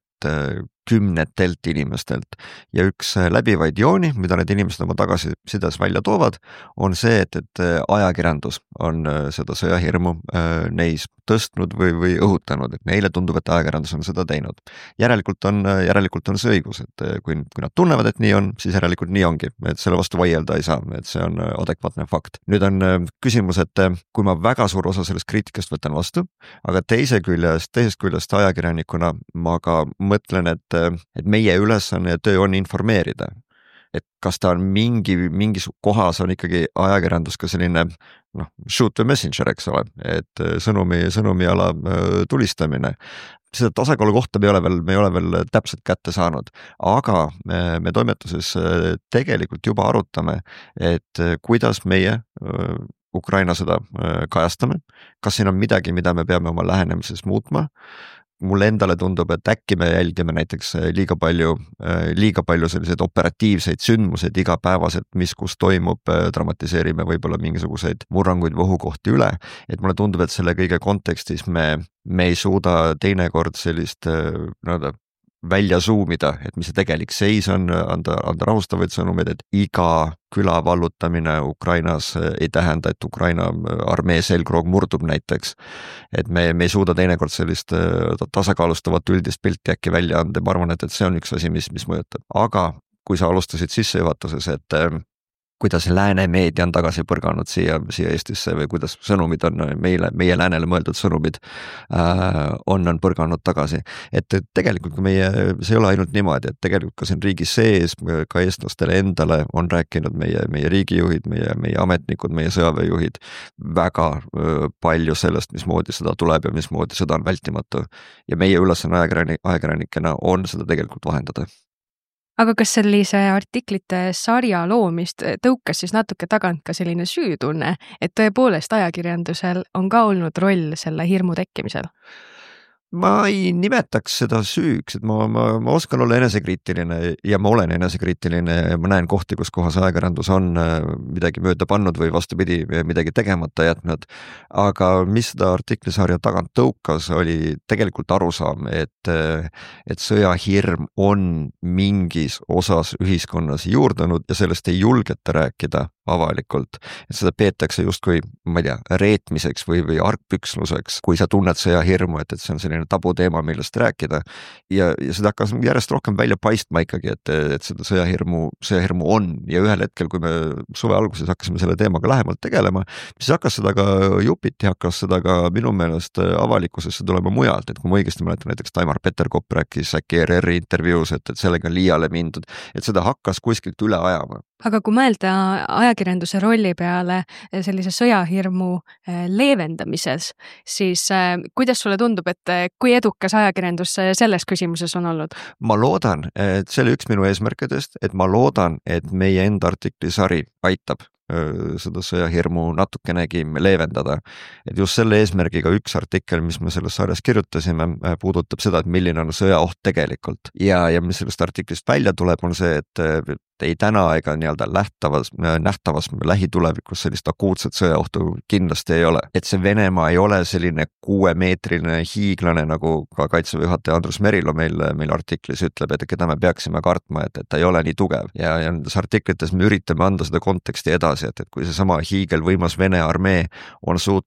kümnetelt inimestelt ja üks läbivaid jooni, mida need inimesed oma tagasisides välja toovad, on see, et, et ajakirjandus on seda sõjahirmu neis tõstnud või, või õhutanud, et neile tundub, et ajakirjandus on seda teinud. Järelikult on, järelikult on see õigus, et kui, kui nad tunnevad, et nii on, siis järelikult nii ongi, et selle vastu vaielda ei saa, et see on adekvaatne fakt. Nüüd on küsimus, et kui ma väga suur osa sellest kriitikast võtan vastu, aga teise küljest, teisest küljest ajakirjanikuna ma ka mõtlen, et et meie ülesanne ja töö on informeerida. Et kas ta on mingi, mingis kohas on ikkagi ajakirjandus ka selline noh, shoot the messenger, eks ole, et sõnumi, sõnumi ala tulistamine. Seda tasakaalu kohta me ei ole veel, me ei ole veel täpselt kätte saanud, aga me, me toimetuses tegelikult juba arutame, et kuidas meie Ukraina sõda kajastame, kas siin on midagi, mida me peame oma lähenemises muutma. Mulle endale tundub, et äkki me jälgime näiteks liiga palju, liiga palju selliseid operatiivseid sündmuseid igapäevaselt, mis kus toimub, dramatiseerime võib-olla mingisuguseid murranguid või ohukohti üle, et mulle tundub, et selle kõige kontekstis me, me ei suuda teinekord sellist no, välja zoomida, et mis see tegelik seis on, anda, anda rahustavaid sõnumeid, et iga küla vallutamine Ukrainas ei tähenda, et Ukraina armee selgroog murdub näiteks. Et me, me ei suuda teinekord sellist tasakaalustavat üldist pilti äkki välja anda. Ma arvan, et, et see on üks asi, mis, mis mõjutab. Aga kui sa alustasid sissejuhatuses, et kuidas lääne meedia on tagasi põrganud siia, siia Eestisse või kuidas sõnumid on meile, meie läänele mõeldud sõnumid äh, on, on põrganud tagasi. Et tegelikult meie, see ei ole ainult niimoodi, et tegelikult ka siin riigi sees, ka eestlastele endale on rääkinud meie, meie riigijuhid, meie, meie ametnikud, meie sõjaväejuhid väga öö, palju sellest, mismoodi seda tuleb ja mismoodi seda on vältimatu. Ja meie ülesanne ajakirjanik, ajakirjanikena on seda tegelikult vahendada. Aga kas sellise artiklite sarja loomist tõukas siis natuke tagant ka selline süütunne, et tõepoolest ajakirjandusel on ka olnud roll selle hirmu tekkimisel? Ma ei nimetaks seda süüks, et ma, ma, ma oskan olla enesekriitiline ja ma olen enesekriitiline ja ma näen kohti, kus kohas ajakirjandus on midagi mööda pannud või vastupidi midagi tegemata jätnud. Aga mis seda artiklisarja tagant tõukas, oli tegelikult arusaam, et, et sõjahirm on mingis osas ühiskonnas juurdunud ja sellest ei julgeta rääkida avalikult. Et seda peetakse justkui, ma ei tea, reetmiseks või, või argpüksluseks, kui sa tunned sõjahirmu, et, et see on selline tabuteema, millest rääkida. Ja, ja seda hakkas järjest rohkem välja paistma ikkagi, et, et seda sõjahirmu, sõjahirmu on. Ja ühel hetkel, kui me suve alguses hakkasime selle teemaga lähemalt tegelema, siis hakkas seda ka jupiti, hakkas seda ka minu meelest avalikkusesse tulema mujalt. Et kui ma õigesti mäletan, näiteks Taimar Peterkop rääkis äkki R R intervjuus, et, et sellega liiale mindud, et seda hakkas kuskilt üle ajama. Aga kui mõelda ajakirjanduse rolli peale sellise sõjahirmu leevendamises, siis kuidas sulle tundub, et kui edukas ajakirjandus selles küsimuses on olnud? Ma loodan, et see oli üks minu eesmärkidest, et ma loodan, et meie enda artiklisari aitab seda sõjahirmu natukenegi leevendada. Et just selle eesmärgiga üks artikkel, mis me selles sarjas kirjutasime, puudutab seda, et milline on sõjaoht tegelikult. Ja, ja mis sellest artiklist välja tuleb, on see, et ei täna ega nii-öelda lähtavas, nähtavas lähitulevikus sellist akuutset sõjaohtu kindlasti ei ole. Et see Venemaa ei ole selline kuuemeetriline hiiglane, nagu ka kaitseväe juhataja Andrus Merilo meil, meil artiklis ütleb, et keda me peaksime kartma, et, et ta ei ole nii tugev. Ja, ja nendes artiklites me üritame anda seda konteksti edasi, et, et kui see sama hiigel võimas Vene armee on suutnud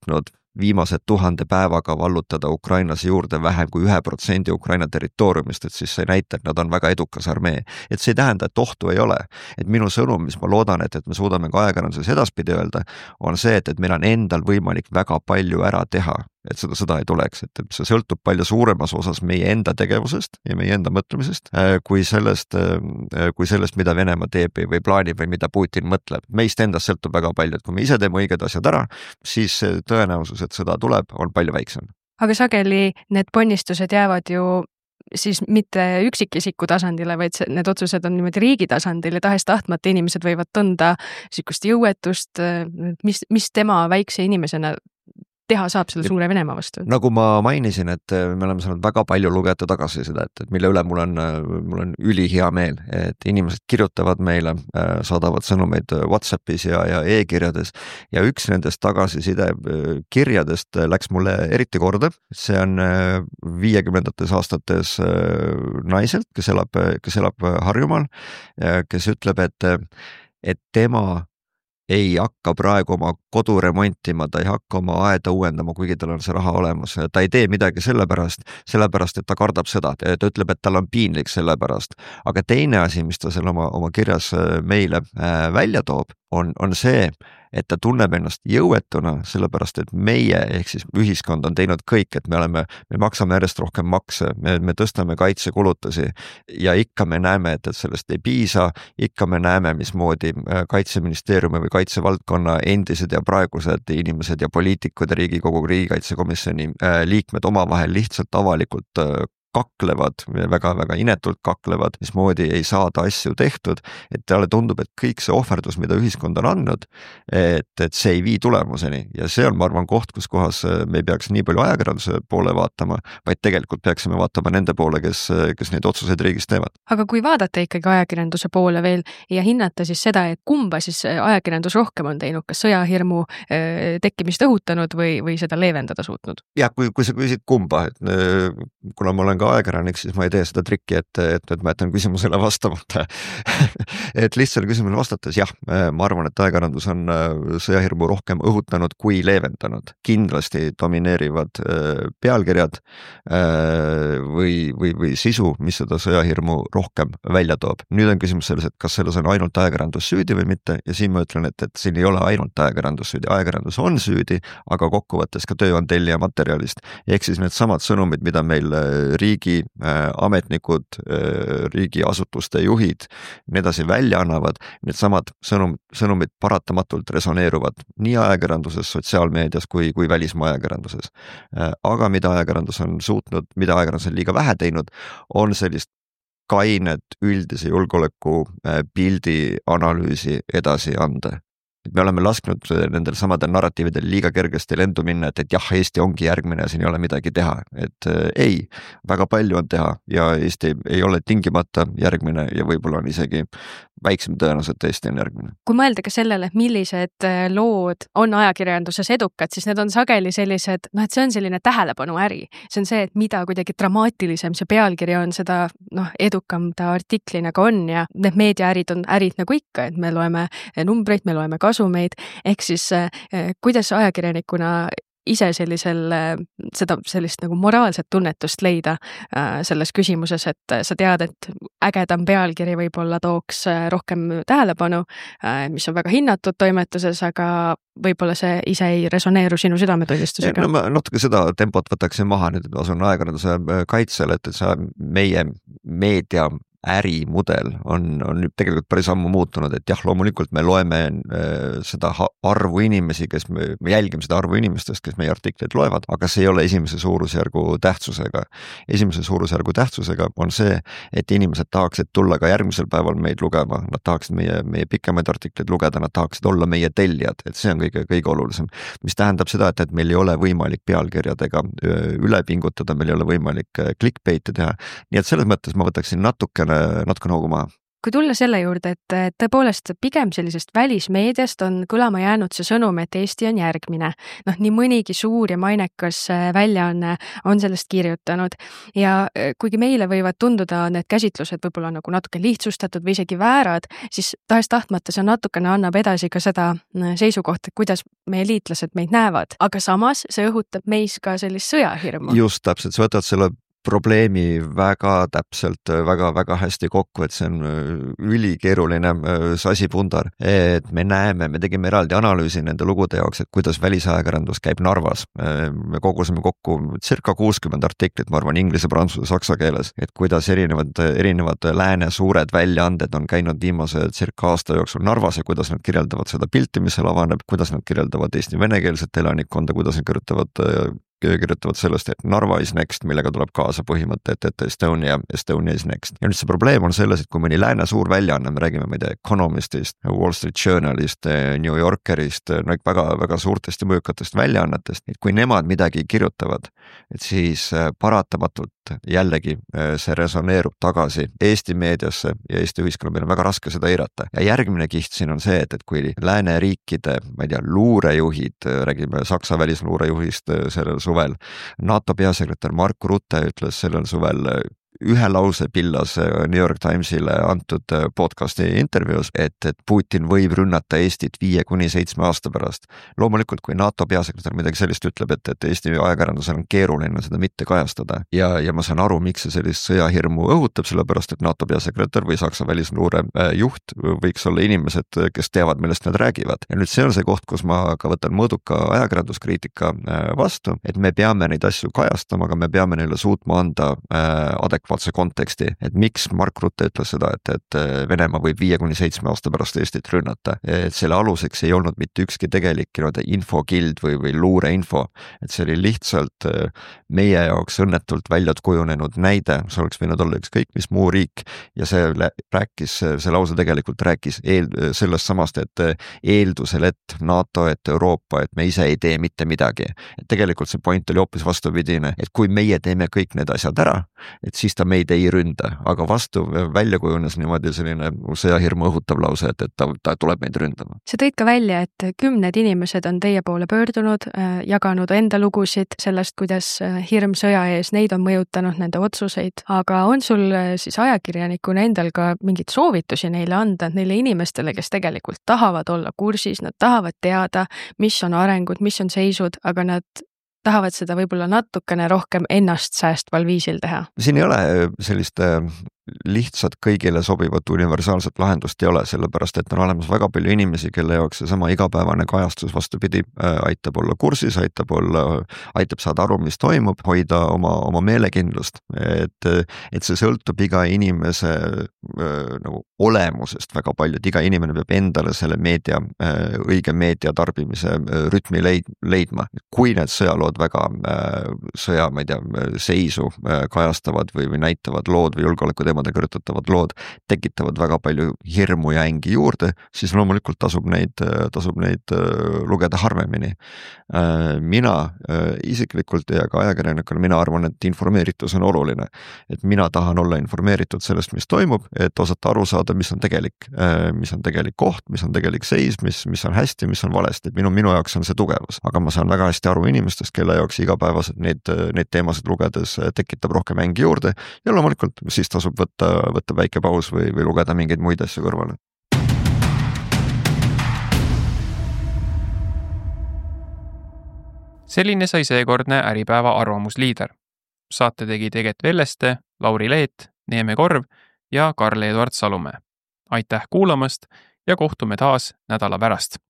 viimased tuhande päevaga vallutada Ukrainas juurde vähem kui ühe protsendi Ukraina territooriumist, et siis see näitab, et nad on väga edukas armee. Et see ei tähenda, et ohtu ei ole. Et minu sõnum, mis ma loodan, et, et me suudame ka ajakirjanduses edaspidi öelda, on see, et, et meil on endal võimalik väga palju ära teha, et seda sõda ei tuleks, et, et see sõltub palju suuremas osas meie enda tegevusest ja meie enda mõtlemisest, kui sellest, kui sellest, mida Venemaa teeb või plaanib või mida Putin mõtleb. Meist endast sõltub väga palju, et kui me ise teeme õiged asjad ära, siis tõenäosus, et sõda tuleb, on palju väiksem. Aga sageli need ponnistused jäävad ju siis mitte üksikisiku tasandile, vaid need otsused on niimoodi riigi tasandil ja tahes tahtmata inimesed võivad tunda sihukest jõuetust, mis, mis tema väikse inimesena teha saab selle suure Venemaa vastu. Nagu ma mainisin, et me oleme saanud väga palju lugeda tagasi seda, et, et mille üle mul on, mul on ülihea meel, et inimesed kirjutavad meile, saadavad sõnumeid WhatsAppis ja, ja e-kirjades ja üks nendest tagasiside kirjadest läks mulle eriti korda. See on viiekümnendates aastates naiselt, kes elab, kes elab Harjumaal, kes ütleb, et, et tema ei hakka praegu oma kodu remontima, ta ei hakka oma aeda uuendama, kuigi tal on see raha olemas. Ta ei tee midagi sellepärast, sellepärast, et ta kardab seda. Ta ütleb, et tal on piinlik sellepärast. Aga teine asi, mis ta seal oma, oma kirjas meile välja toob, on, on see, et ta tunneb ennast jõuetuna, sellepärast, et meie, ehk siis ühiskond on teinud kõik, et me oleme, me maksame järjest rohkem makse, me, me tõstame kaitsekulutusi ja ikka me näeme, et, et sellest ei piisa, ikka me näeme, mismoodi kaitseministeeriumi või kaitsevaldkonna endised ja praegused inimesed ja poliitikud ja Riigikogu riigikaitsekomisjoni liikmed omavahel lihtsalt avalikult kaklevad, väga-väga inetult kaklevad, mismoodi ei saada asju tehtud, et talle tundub, et kõik see ohverdus, mida ühiskond on andnud, et, et see ei vii tulemuseni ja see on, ma arvan, koht, kus kohas me ei peaks nii palju ajakirjanduse poole vaatama, vaid tegelikult peaksime vaatama nende poole, kes, kes neid otsuseid riigis teevad. Aga kui vaadata ikkagi ajakirjanduse poole veel ja hinnata siis seda, et kumba siis ajakirjandus rohkem on teinud, kas sõjahirmu tekkimist õhutanud või, või seda leevendada suutnud? Ja kui, kui sa küsid kumba, et kuna ma olen ka ajakirjanik, siis ma ei tee seda trikki, et, et, et ma jätan küsimusele vastamata. Et lihtsalt küsimusele vastates, jah, ma arvan, et ajakirjandus on sõjahirmu rohkem õhutanud kui leevendanud. Kindlasti domineerivad pealkirjad või, või, või sisu, mis seda sõjahirmu rohkem välja toob. Nüüd on küsimus selles, et kas selles on ainult ajakirjandus süüdi või mitte ja siin ma ütlen, et, et siin ei ole ainult ajakirjandus süüdi. Ajakirjandus on süüdi, aga kokkuvõttes ka töö on tellija materjalist. Ehk siis need samad sõnumid, mida meil riigi ametnikud, riigiasutuste juhid, need edasi välja annavad, need samad sõnum, sõnumid paratamatult resoneeruvad nii ajakirjanduses, sotsiaalmeedias kui, kui välismaa ajakirjanduses. Aga mida ajakirjandus on suutnud, mida ajakirjandus on liiga vähe teinud, on sellist kainet üldise julgeoleku pildi analüüsi edasi anda. Et me oleme lasknud nendel samadel narratiividel liiga kergesti lendu minna, et, et jah, Eesti ongi järgmine ja siin ei ole midagi teha. Et ei, väga palju on teha ja Eesti ei ole tingimata järgmine ja võib-olla on isegi väiksem tõenäoliselt Eesti on järgmine. Kui mõelda ka sellele, millised lood on ajakirjanduses edukad, siis need on sageli sellised, noh, et see on selline tähelepanu äri. See on see, et mida kuidagi dramaatilisem see pealkiri on, seda noh, edukam ta artiklina ka on ja need meediaärid on ärid nagu ikka, et me loeme numbreid, me loeme kasumeid, ehk siis kuidas ajakirjanikuna ise sellisel, seda sellist nagu moraalset tunnetust leida selles küsimuses, et sa tead, et ägedam pealkiri võib-olla tooks rohkem tähelepanu, mis on väga hinnatud toimetuses, aga võib-olla see ise ei resoneeru sinu südametunnistusega. No ma natuke seda tempot võtaksin maha, nüüd asun ajakirjanduse kaitsel, et sa meie meedia ärimudel on, on nüüd tegelikult päris ammu muutunud, et jah, loomulikult me loeme seda arvu inimesi, kes me, me jälgime seda arvu inimestest, kes meie artikleid loevad, aga see ei ole esimese suurusjärgu tähtsusega. Esimese suurusjärgu tähtsusega on see, et inimesed tahaksid tulla ka järgmisel päeval meid lugema, nad tahaksid meie, meie pikemaid artikleid lugeda, nad tahaksid olla meie tellijad, et see on kõige, kõige olulisem. Mis tähendab seda, et, et meil ei ole võimalik pealkirjadega üle pingutada, meil ei ole võimalik clickbait'i teha, nii et selles mõttes ma võtaksin natukene natuke noogu maha. kui tulla selle juurde, et tõepoolest pigem sellisest välismeediast on kõlama jäänud see sõnum, et Eesti on järgmine. Noh, nii mõnigi suur ja mainekas väljaanne on sellest kirjutanud ja kuigi meile võivad tunduda need käsitlused võib-olla nagu natuke lihtsustatud või isegi väärad, siis tahes tahtmata see natukene annab edasi ka seda seisukohta, kuidas meie liitlased meid näevad, aga samas see õhutab meis ka sellist sõjahirmu. Just täpselt, sa võtad selle probleemi väga täpselt, väga-väga hästi kokku, et see on ülikeeruline sasipundar, et me näeme, me tegime eraldi analüüsi nende lugude jaoks, et kuidas välisajakirjandus käib Narvas. Me kogusime kokku circa kuuskümmend artiklit, ma arvan, inglise, prantsuse, saksa keeles, et kuidas erinevad, erinevad lääne suured väljaanded on käinud viimase circa aasta jooksul Narvas ja kuidas nad kirjeldavad seda pilti, mis seal avaneb, kuidas nad kirjeldavad Eesti venekeelset elanikkonda, kuidas nad kirjutavad kirjutavad sellest, et Narva is next, millega tuleb kaasa põhimõte, et, et Estonia, Estonia is next. Ja nüüd see probleem on selles, et kui mõni lääne suur väljaanne, me räägime, ma ei tea, Economistist, Wall Street Journalist, New Yorkerist, no väga, väga suurtest ja mõjukatest väljaannetest, et kui nemad midagi kirjutavad, et siis paratamatult jällegi see resoneerub tagasi Eesti meediasse ja Eesti ühiskonna meil on väga raske seda eirata. Ja järgmine kiht siin on see, et, et kui lääne riikide, ma ei tea, luurejuhid, räägime Saksa välisluurejuhist sellel suvel, NATO peasekretär Mark Rutte ütles sellel suvel ühe lause pillas New York Timesile antud podcasti intervjuus, et, et Putin võib rünnata Eestit viie kuni seitsme aasta pärast. Loomulikult, kui NATO peasekretär midagi sellist ütleb, et, et Eesti ajakirjandusel on keeruline seda mitte kajastada ja, ja ma saan aru, miks see sellist sõjahirmu õhutab, sellepärast et NATO peasekretär või Saksa välisluure juht võiks olla inimesed, kes teavad, millest nad räägivad. Ja nüüd see on see koht, kus ma ka võtan mõõduka ajakirjanduskriitika vastu, et me peame neid asju kajastama, aga me peame neile suutma anda adekvaatselt see konteksti, et miks Mark Rutte ütles seda, et, et Venemaa võib viie kuni seitsme aasta pärast Eestit rünnata. Et selle aluseks ei olnud mitte ükski tegelik infokild või, või luureinfo, et see oli lihtsalt meie jaoks õnnetult väljad kujunenud näide, see oleks võinud olla ükskõik mis muu riik ja see rääkis, see lause tegelikult rääkis eel, sellest samast, et eeldusel, et NATO, et Euroopa, et me ise ei tee mitte midagi. Et tegelikult see point oli hoopis vastupidine, et kui meie teeme kõik need asjad ära, et siis ta meid ei ründa, aga vastu välja kujunes niimoodi selline sõjahirmu õhutav lause, et, et ta, ta tuleb meid ründama. Sa tõid ka välja, et kümned inimesed on teie poole pöördunud, jaganud enda lugusid sellest, kuidas hirm sõja ees neid on mõjutanud, nende otsuseid, aga on sul siis ajakirjanikuna endal ka mingid soovitusi neile anda, neile inimestele, kes tegelikult tahavad olla kursis, nad tahavad teada, mis on arengud, mis on seisud, aga nad tahavad seda võib-olla natukene rohkem ennast säästval viisil teha? Siin ei ole sellist lihtsalt kõigile sobivat universaalset lahendust ei ole, sellepärast et on olemas väga palju inimesi, kelle jaoks seesama igapäevane kajastus vastupidi aitab olla kursis, aitab olla, aitab saada aru, mis toimub, hoida oma, oma meelekindlust, et, et see sõltub iga inimese nagu olemusest väga palju, et iga inimene peab endale selle meedia, õige meedia tarbimise rütmi leid, leidma. Kui need sõjalood väga sõja, ma ei tea, seisu kajastavad või, või näitavad lood või julgeoleku teemade kirjutatavad lood tekitavad väga palju hirmu ja ängi juurde, siis loomulikult tasub neid, tasub neid lugeda harvemini. Mina isiklikult ja ka ajakirjanikuna, mina arvan, et informeeritus on oluline. Et mina tahan olla informeeritud sellest, mis toimub, et osata aru saada, mis on tegelik, mis on tegelik koht, mis on tegelik seis, mis, mis on hästi, mis on valesti. Minu, minu jaoks on see tugevus. Aga ma saan väga hästi aru inimestest, kelle jaoks igapäevaselt neid, neid teemasid lugedes tekitab rohkem ängi juurde ja loomulikult siis tasub võtta, võtta väike paus või, või lugeda mingeid muid asju kõrvale. Selline sai seekordne Äripäeva arvamusliider. Saate tegi Teget Velleste, Lauri Leet, Neeme Korv ja Karl-Eduard Salumäe. Aitäh kuulamast ja kohtume taas nädala pärast.